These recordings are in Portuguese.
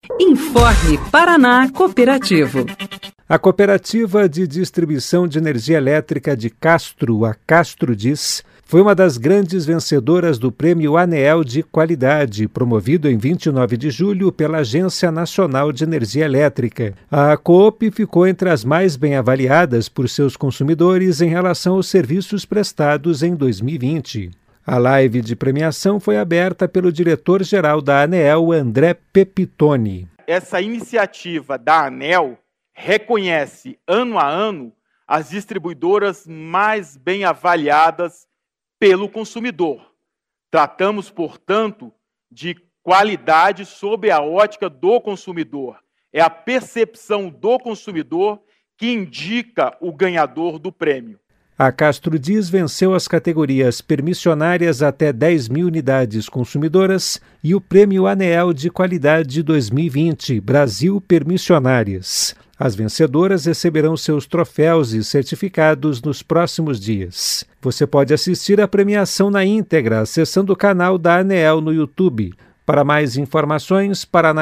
Informe Paraná Cooperativo. A Cooperativa de Distribuição de Energia Elétrica de Castro, a Castrodiz, foi uma das grandes vencedoras do Prêmio ANEEL de Qualidade, promovido em 29 de julho pela Agência Nacional de Energia Elétrica. A Coop ficou entre as mais bem avaliadas por seus consumidores em relação aos serviços prestados em 2020. A live de premiação foi aberta pelo diretor-geral da ANEEL, André Pepitone. Essa iniciativa da ANEEL reconhece, ano a ano, as distribuidoras mais bem avaliadas pelo consumidor. Tratamos, portanto, de qualidade sob a ótica do consumidor. É a percepção do consumidor que indica o ganhador do prêmio. A Castrodiz venceu as categorias permissionárias até 10.000 unidades consumidoras e o Prêmio ANEEL de Qualidade 2020, Brasil Permissionárias. As vencedoras receberão seus troféus e certificados nos próximos dias. Você pode assistir à premiação na íntegra acessando o canal da ANEEL no YouTube. Para mais informações,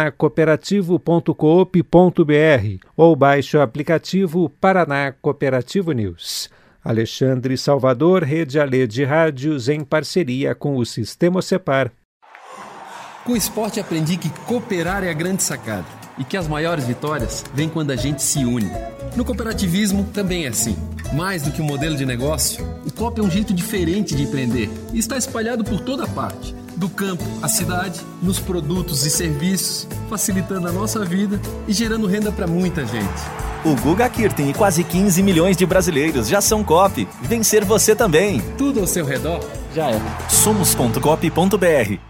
paranacooperativo.coop.br ou baixe o aplicativo Paraná Cooperativo News. Alexandre Salvador, Rede Alê de Rádios, em parceria com o Sistema Cepar. Com o esporte aprendi que cooperar é a grande sacada e que as maiores vitórias vêm quando a gente se une. No cooperativismo também é assim. Mais do que um modelo de negócio, o COP é um jeito diferente de empreender e está espalhado por toda parte. Do campo à cidade, nos produtos e serviços, facilitando a nossa vida e gerando renda para muita gente. O Guga Kirten e quase 15 milhões de brasileiros já são COP. Vencer você também. Tudo ao seu redor já é. Somos.coop.br.